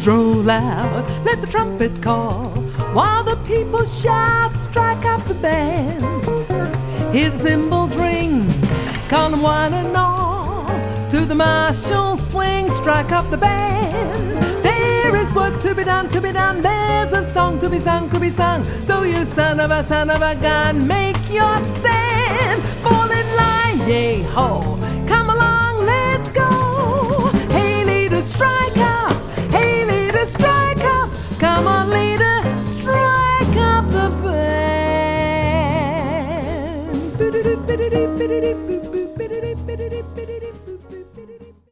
drums roll out, let the trumpet call, while the people shout, strike up the band. Hear the cymbals ring, call them one and all, to the martial swing, strike up the band. There is work to be done, there's a song to be sung, so you son of a gun, make your stand. Fall in line, yay ho,